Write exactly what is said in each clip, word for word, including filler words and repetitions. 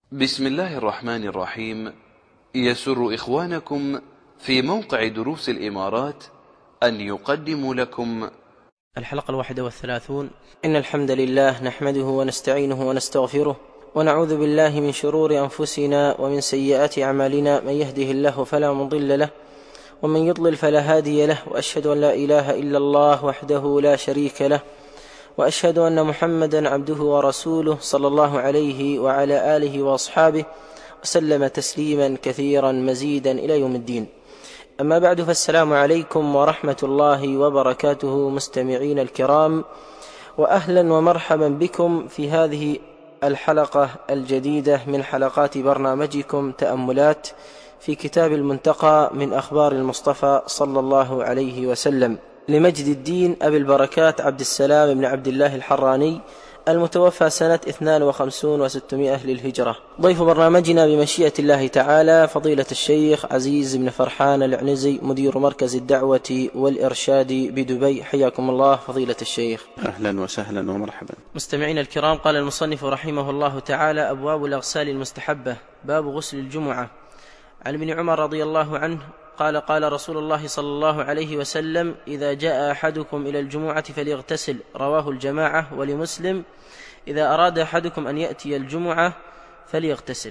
بسم الله الرحمن الرحيم. يسر إخوانكم في موقع دروس الإمارات أن يقدموا لكم الحلقة الواحدة والثلاثون. إن الحمد لله نحمده ونستعينه ونستغفره ونعوذ بالله من شرور أنفسنا ومن سيئات أعمالنا، من يهده الله فلا مضل له ومن يضلل فلا هادي له، وأشهد أن لا إله إلا الله وحده لا شريك له، وأشهد أن محمدا عبده ورسوله صلى الله عليه وعلى آله وأصحابه وسلم تسليما كثيرا مزيدا إلى يوم الدين. أما بعد، فالسلام عليكم ورحمة الله وبركاته مستمعين الكرام، وأهلا ومرحبا بكم في هذه الحلقة الجديدة من حلقات برنامجكم تأملات في كتاب المنتقى من أخبار المصطفى صلى الله عليه وسلم لمجد الدين أبي البركات عبد السلام بن عبد الله الحراني، المتوفى سنة اثنين وخمسين وستمائة للهجرة. ضيف برنامجنا بمشيئة الله تعالى فضيلة الشيخ عزيز بن فرحان العنزي، مدير مركز الدعوة والإرشاد بدبي. حياكم الله فضيلة الشيخ. أهلا وسهلا ومرحبا. مستمعين الكرام، قال المصنف رحمه الله تعالى: أبواب الأغسال المستحبة. باب غسل الجمعة. عن ابن عمر رضي الله عنه قال: قال رسول الله صلى الله عليه وسلم: إذا جاء أحدكم إلى الجمعة فليغتسل. رواه الجماعة. ولمسلم: إذا أراد أحدكم أن يأتي الجمعة فليغتسل.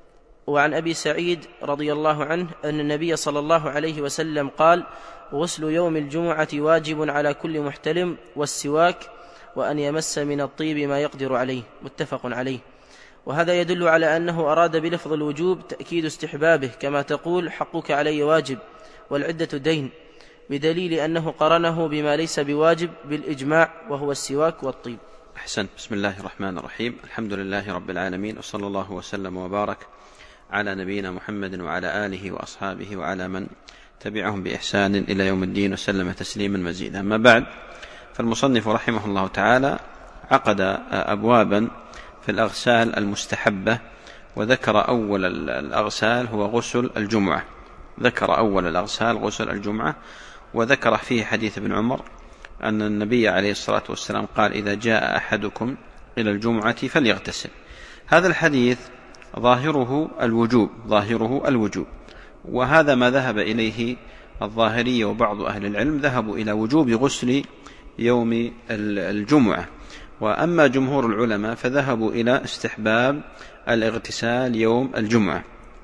وعن أبي سعيد رضي الله عنه أن النبي صلى الله عليه وسلم قال: غسل يوم الجمعة واجب على كل محتلم، والسواك، وأن يمس من الطيب ما يقدر عليه. متفق عليه. وهذا يدل على أنه أراد بلفظ الوجوب تأكيد استحبابه، كما تقول: حقك علي واجب والعدة دين، بدليل أنه قرنه بما ليس بواجب بالإجماع، وهو السواك والطيب. أحسن. بسم الله الرحمن الرحيم. الحمد لله رب العالمين، وصلى الله وسلم وبارك على نبينا محمد وعلى آله وأصحابه وعلى من تبعهم بإحسان إلى يوم الدين، وسلم تسليما مزيدا. أما بعد، فالمصنف رحمه الله تعالى عقد أبوابا في الأغسال المستحبة، وذكر أول الأغسال هو غسل الجمعة. ذكر أول الأغسال غسل الجمعة، وذكر فيه حديث ابن عمر أن النبي عليه الصلاة والسلام قال: إذا جاء أحدكم إلى الجمعة فليغتسل. هذا الحديث ظاهره الوجوب، ظاهره الوجوب وهذا ما ذهب إليه الظاهرية، وبعض أهل العلم ذهبوا إلى وجوب غسل يوم الجمعة. وأما جمهور العلماء فذهبوا إلى استحباب الاغتسال يوم الجمعة.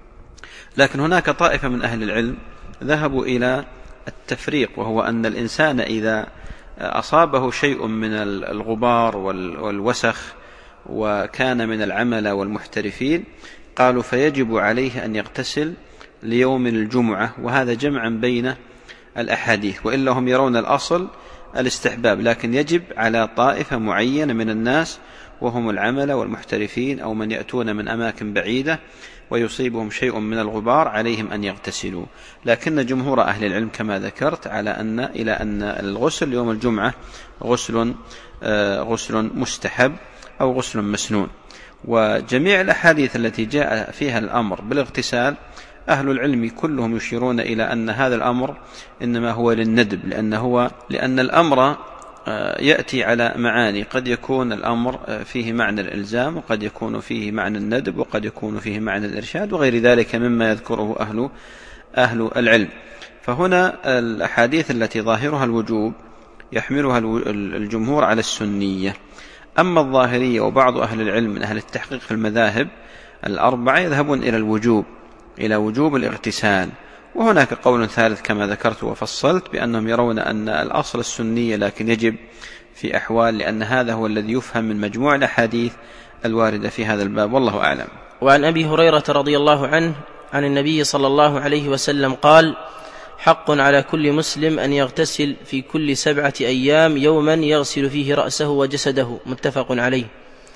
لكن هناك طائفة من أهل العلم ذهبوا إلى التفريق، وهو أن الإنسان إذا أصابه شيء من الغبار والوسخ وكان من العمل والمحترفين، قالوا فيجب عليه أن يغتسل ليوم الجمعة، وهذا جمعا بين الأحاديث. وإلا هم يرون الأصل الاستحباب، لكن يجب على طائفة معينة من الناس، وهم العمل والمحترفين أو من يأتون من أماكن بعيدة ويصيبهم شيء من الغبار، عليهم أن يغتسلوا. لكن جمهور أهل العلم كما ذكرت على أن إلى أن الغسل يوم الجمعة غسل آه غسل مستحب أو غسل مسنون. وجميع الأحاديث التي جاء فيها الأمر بالاغتسال أهل العلم كلهم يشيرون إلى أن هذا الأمر إنما هو للندب، لأن, هو لأن الأمر يأتي على معاني، قد يكون الأمر فيه معنى الإلزام، وقد يكون فيه معنى الندب، وقد يكون فيه معنى الإرشاد، وغير ذلك مما يذكره أهل, أهل العلم. فهنا الأحاديث التي ظاهرها الوجوب يحملها الجمهور على السنية. أما الظاهرية وبعض أهل العلم من أهل التحقيق في المذاهب الأربعة يذهبون إلى الوجوب، إلى وجوب الاغتسال. وهناك قول ثالث كما ذكرت وفصلت بأنهم يرون أن الأصل السنية، لكن يجب في أحوال، لأن هذا هو الذي يفهم من مجموع الأحاديث الواردة في هذا الباب، والله أعلم. وعن أبي هريرة رضي الله عنه عن النبي صلى الله عليه وسلم قال: حق على كل مسلم أن يغتسل في كل سبعة أيام يوما يغسل فيه رأسه وجسده. متفق عليه.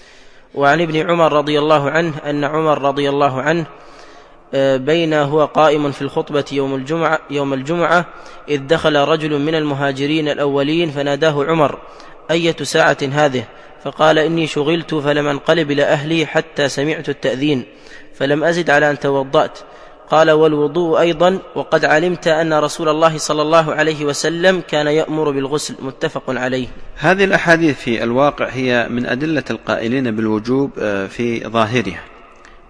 وعن ابن عمر رضي الله عنه أن عمر رضي الله عنه بين هو قائم في الخطبة يوم الجمعة, يوم الجمعة إذ دخل رجل من المهاجرين الأولين فناداه عمر: أية ساعة هذه؟ فقال: إني شغلت فلم أنقلب إلى أهلي حتى سمعت التأذين، فلم أزد على أن توضأت. قال: والوضوء أيضا، وقد علمت أن رسول الله صلى الله عليه وسلم كان يأمر بالغسل. متفق عليه. هذه الأحاديث في الواقع هي من أدلة القائلين بالوجوب في ظاهرها،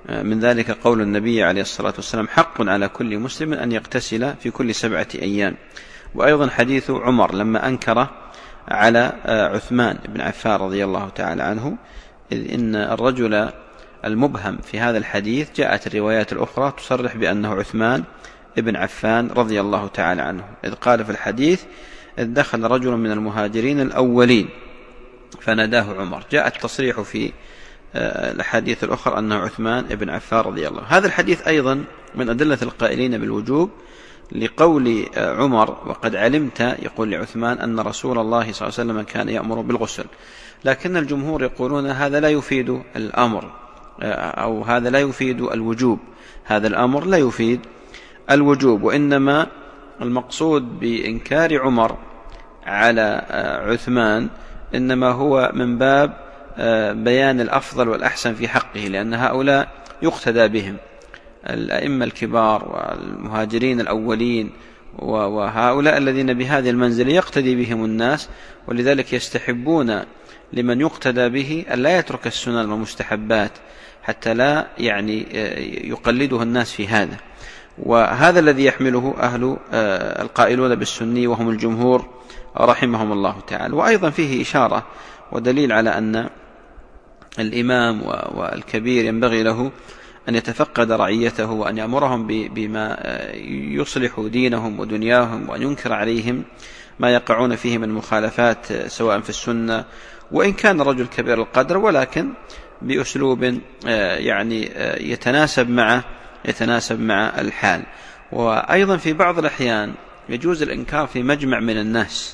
من ذلك قول النبي عليه الصلاة والسلام: حق على كل مسلم أن يغتسل في كل سبعة أيام. وأيضا حديث عمر لما أنكر على عثمان بن عفان رضي الله تعالى عنه، إذ إن الرجل المبهم في هذا الحديث جاءت الروايات الأخرى تصرح بأنه عثمان بن عفان رضي الله تعالى عنه، إذ قال في الحديث: إذ دخل رجل من المهاجرين الأولين فناداه عمر. جاء التصريح في الحديث الأخرى أنه عثمان بن عفان رضي الله. هذا الحديث أيضا من أدلة القائلين بالوجوب لقول عمر: وقد علمت، يقول لعثمان، أن رسول الله صلى الله عليه وسلم كان يأمر بالغسل. لكن الجمهور يقولون هذا لا يفيد الأمر، أو هذا لا يفيد الوجوب، هذا الأمر لا يفيد الوجوب، وإنما المقصود بإنكار عمر على عثمان إنما هو من باب بيان الأفضل والأحسن في حقه، لأن هؤلاء يقتدى بهم، الأئمة الكبار والمهاجرين الأولين، وهؤلاء الذين بهذه المنزلة يقتدي بهم الناس، ولذلك يستحبون لمن يقتدى به أن لا يترك السنن والمستحبات حتى لا يعني يقلده الناس في هذا. وهذا الذي يحمله أهل القائلون بالسني وهم الجمهور رحمهم الله تعالى. وأيضا فيه إشارة ودليل على أن الإمام والكبير ينبغي له أن يتفقد رعيته وأن يأمرهم بما يصلح دينهم ودنياهم، وأن ينكر عليهم ما يقعون فيه من مخالفات سواء في السنة، وإن كان رجل كبير القدر، ولكن بأسلوب يعني يتناسب مع يتناسب مع الحال. وأيضا في بعض الأحيان يجوز الإنكار في مجمع من الناس،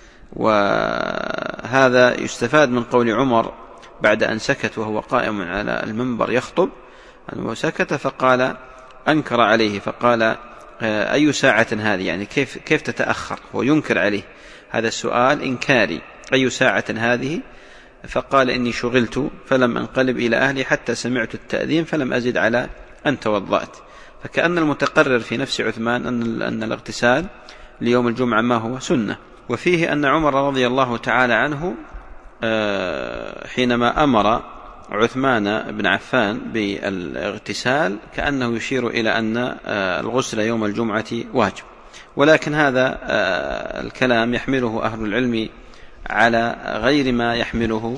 وهذا يستفاد من قول عمر بعد أن سكت وهو قائم على المنبر يخطب، أنه سكت فقال: أنكر عليه، فقال: أي ساعة هذه؟ يعني كيف كيف تتأخر؟ هو ينكر عليه، هذا السؤال إنكاري: أي ساعة هذه؟ فقال: إني شغلت فلم أنقلب إلى أهلي حتى سمعت التأذين فلم أزد على أن توضأت. فكأن المتقرر في نفس عثمان أن أن الاغتسال ليوم الجمعة ما هو سنة. وفيه أن عمر رضي الله تعالى عنه حينما أمر عثمان بن عفان بالاغتسال كأنه يشير إلى أن الغسل يوم الجمعة واجب، ولكن هذا الكلام يحمله أهل العلم على غير ما يحمله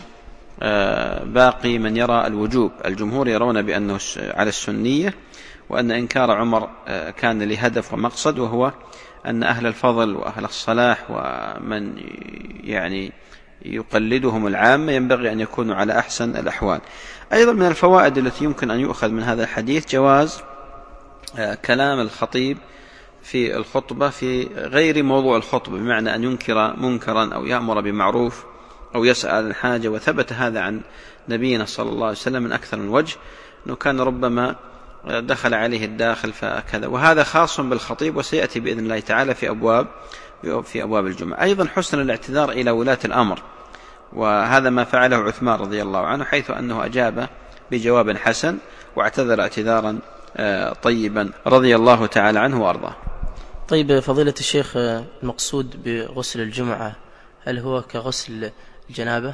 باقي من يرى الوجوب. الجمهور يرون بأنه على السنية، وأن إنكار عمر كان لهدف ومقصد، وهو أن أهل الفضل وأهل الصلاح ومن يعني يقلدهم العامة ينبغي أن يكونوا على أحسن الأحوال. أيضا من الفوائد التي يمكن أن يؤخذ من هذا الحديث جواز كلام الخطيب في الخطبة في غير موضوع الخطبة، بمعنى أن ينكر منكرا أو يأمر بمعروف أو يسأل الحاجة. وثبت هذا عن نبينا صلى الله عليه وسلم من أكثر من وجه، أنه كان ربما دخل عليه الداخل فكذا، وهذا خاص بالخطيب، وسيأتي بإذن الله تعالى في أبواب في أبواب الجمعة. أيضا حسن الاعتذار إلى ولاة الأمر، وهذا ما فعله عثمان رضي الله عنه، حيث أنه أجاب بجواب حسن واعتذر اعتذارا طيبا رضي الله تعالى عنه وأرضاه. طيب فضيلة الشيخ، المقصود بغسل الجمعة هل هو كغسل الجنابة؟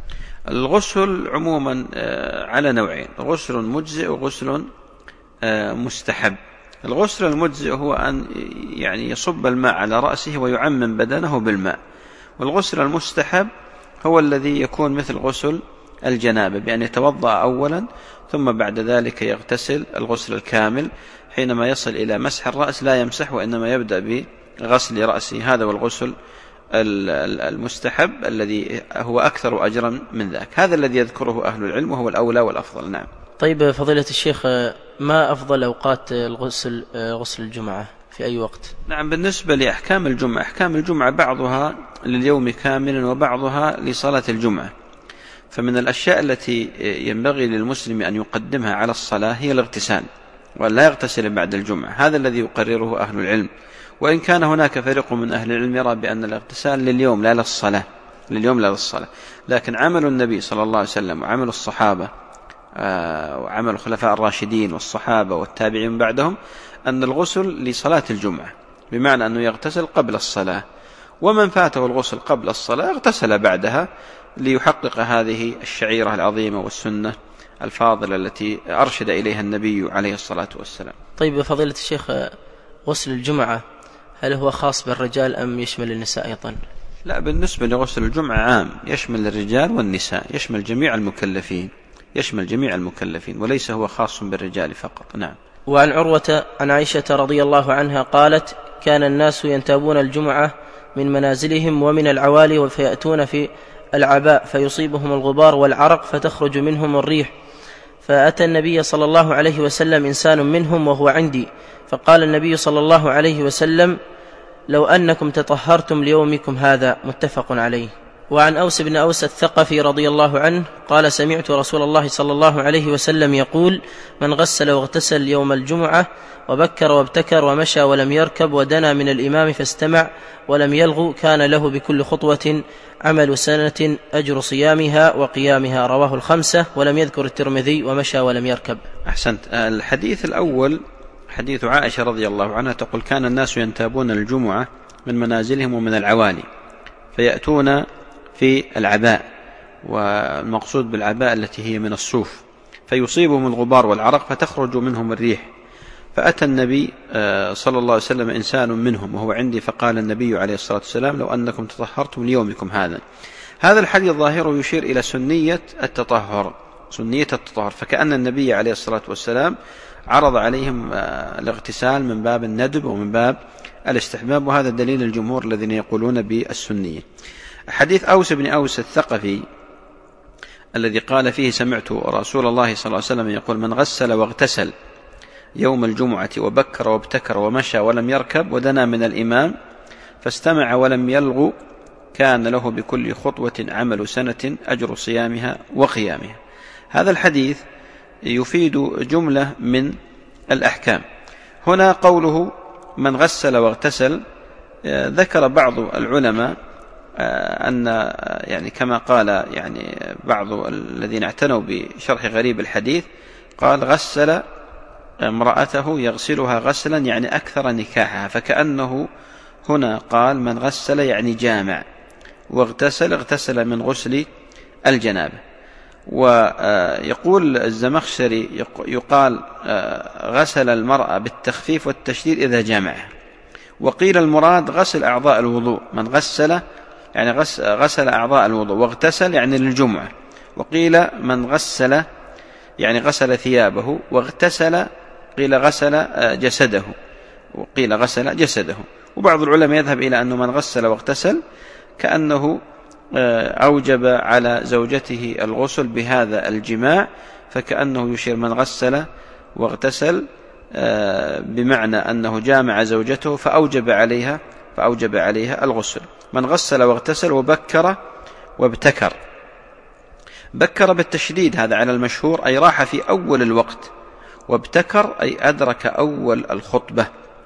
الغسل عموما على نوعين: غسل مجزئ وغسل مستحب. الغسل المجزئ هو أن يعني يصب الماء على رأسه ويعمم بدنه بالماء، والغسل المستحب هو الذي يكون مثل غسل الجنابة، بأن يتوضأ أولا ثم بعد ذلك يغتسل الغسل الكامل. حينما يصل إلى مسح الرأس لا يمسح، وإنما يبدأ بغسل رأسه. هذا هو الغسل المستحب الذي هو أكثر أجرا من ذاك، هذا الذي يذكره أهل العلم وهو الأولى والأفضل. نعم. طيب فضيلة الشيخ، ما أفضل أوقات الغسل غسل الجمعة في أي وقت؟ نعم، بالنسبة لأحكام الجمعة، أحكام الجمعة بعضها لليوم كاملا وبعضها لصلاة الجمعة. فمن الأشياء التي ينبغي للمسلم أن يقدمها على الصلاة هي الاغتسال، ولا يغتسل بعد الجمعة، هذا الذي يقرره أهل العلم. وإن كان هناك فريق من أهل العلم يرى بأن الاغتسال لليوم لا للصلاة، لليوم لا للصلاة. لكن عمل النبي صلى الله عليه وسلم وعمل الصحابة وعمل الخلفاء الراشدين والصحابة والتابعين بعدهم أن الغسل لصلاة الجمعة، بمعنى أنه يغتسل قبل الصلاة، ومن فاته الغسل قبل الصلاة اغتسل بعدها ليحقق هذه الشعيرة العظيمة والسنة الفاضلة التي أرشد إليها النبي عليه الصلاة والسلام. طيب فضيلة الشيخ، غسل الجمعة هل هو خاص بالرجال أم يشمل النساء أيضا؟ لا، بالنسبة لغسل الجمعة عام، يشمل الرجال والنساء، يشمل جميع المكلفين، يشمل جميع المكلفين وليس هو خاص بالرجال فقط. نعم. وعن عروة عن عائشة رضي الله عنها قالت: كان الناس ينتابون الجمعة من منازلهم ومن العوالي فيأتون في العباء فيصيبهم الغبار والعرق فتخرج منهم الريح، فأتى النبي صلى الله عليه وسلم إنسان منهم وهو عندي، فقال النبي صلى الله عليه وسلم: لو أنكم تطهرتم ليومكم هذا. متفق عليه. وعن أوس بن أوس الثقفي رضي الله عنه قال: سمعت رسول الله صلى الله عليه وسلم يقول: من غسل واغتسل يوم الجمعة وبكر وابتكر ومشى ولم يركب ودنا من الإمام فاستمع ولم يلغو كان له بكل خطوة عمل سنة أجر صيامها وقيامها. رواه الخمسة، ولم يذكر الترمذي ومشى ولم يركب. أحسنت. الحديث الأول حديث عائشة رضي الله عنها تقول: كان الناس ينتابون الجمعة من منازلهم ومن العوالي فيأتون في العباء، والمقصود بالعباء التي هي من الصوف، فيصيبهم الغبار والعرق فتخرج منهم الريح، فأتى النبي صلى الله عليه وسلم إنسان منهم وهو عندي، فقال النبي عليه الصلاة والسلام: لو أنكم تطهرتم ليومكم هذا. هذا الحديث ظاهره يشير إلى سنية التطهر، سنية التطهر، فكأن النبي عليه الصلاة والسلام عرض عليهم الاغتسال من باب الندب ومن باب الاستحباب، وهذا دليل الجمهور الذين يقولون بالسنية. حديث أوس بن أوس الثقفي الذي قال فيه: سمعت رسول الله صلى الله عليه وسلم يقول: من غسل واغتسل يوم الجمعة وبكر وابتكر ومشى ولم يركب ودنا من الإمام فاستمع ولم يلغو كان له بكل خطوة عمل سنة أجر صيامها وقيامها. هذا الحديث يفيد جملة من الأحكام. هنا قوله من غسل واغتسل، ذكر بعض العلماء أن يعني كما قال يعني بعض الذين اعتنوا بشرح غريب الحديث، قال: غسل امرأته يغسلها غسلا يعني أكثر نكاحها، فكأنه هنا قال من غسل يعني جامع، واغتسل اغتسل من غسل الجنابة. ويقول الزمخشري يقال غسل المرأة بالتخفيف والتشديد إذا جامعها، وقيل المراد غسل أعضاء الوضوء، من غسل يعني غسل أعضاء الوضوء، واغتسل يعني للجمعة، وقيل من غسل يعني غسل ثيابه، واغتسل قيل غسل جسده، وقيل غسل جسده. وبعض العلماء يذهب إلى أنه من غسل واغتسل كأنه أوجب على زوجته الغسل بهذا الجماع، فكأنه يشير من غسل واغتسل بمعنى أنه جامع زوجته فأوجب عليها فأوجب عليها الغسل. من غسل واغتسل وبكر وابتكر، بكر بالتشديد هذا على المشهور، أي راح في أول الوقت، وابتكر أي أدرك أول الخطبة.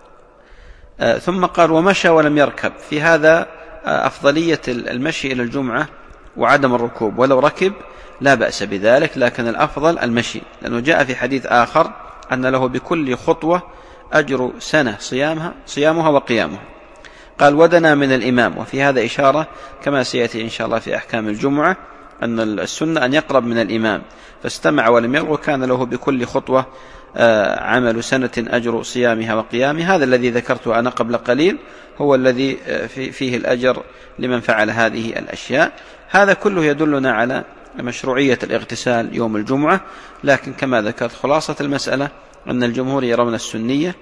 ثم قال ومشى ولم يركب، في هذا أفضلية المشي إلى الجمعة وعدم الركوب، ولو ركب لا بأس بذلك، لكن الأفضل المشي، لأنه جاء في حديث آخر أن له بكل خطوة أجر سنة صيامها صيامها وقيامها. قال ودنا من الإمام، وفي هذا إشارة كما سيأتي إن شاء الله في أحكام الجمعة أن السنة أن يقرب من الإمام، فاستمع ولم يلغو كان له بكل خطوة عمل سنة أجر صيامها وقيامها. هذا الذي ذكرته أنا قبل قليل هو الذي فيه الأجر لمن فعل هذه الأشياء. هذا كله يدلنا على مشروعية الاغتسال يوم الجمعة، لكن كما ذكرت خلاصة المسألة أن الجمهور يرون السنية،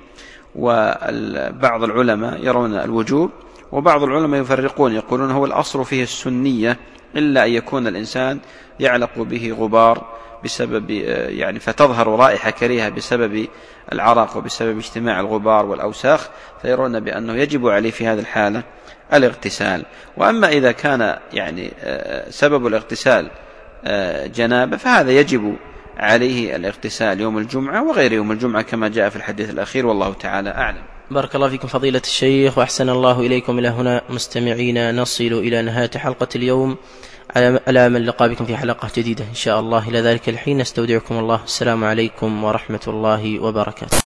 وبعض العلماء يرون الوجوب، وبعض العلماء يفرقون يقولون هو الأصل فيه السنية إلا أن يكون الإنسان يعلق به غبار بسبب يعني فتظهر رائحة كريهة بسبب العرق وبسبب اجتماع الغبار والأوساخ، فيرون بأنه يجب عليه في هذه الحالة الاغتسال. وأما إذا كان يعني سبب الاغتسال جنابة فهذا يجب عليه الاغتسال يوم الجمعة وغير يوم الجمعة كما جاء في الحديث الأخير، والله تعالى أعلم. بارك الله فيكم فضيلة الشيخ، وأحسن الله إليكم. إلى هنا مستمعين نصل إلى نهاية حلقة اليوم، على أمل لقاء بكم في حلقة جديدة إن شاء الله. إلى ذلك الحين نستودعكم الله، السلام عليكم ورحمة الله وبركاته.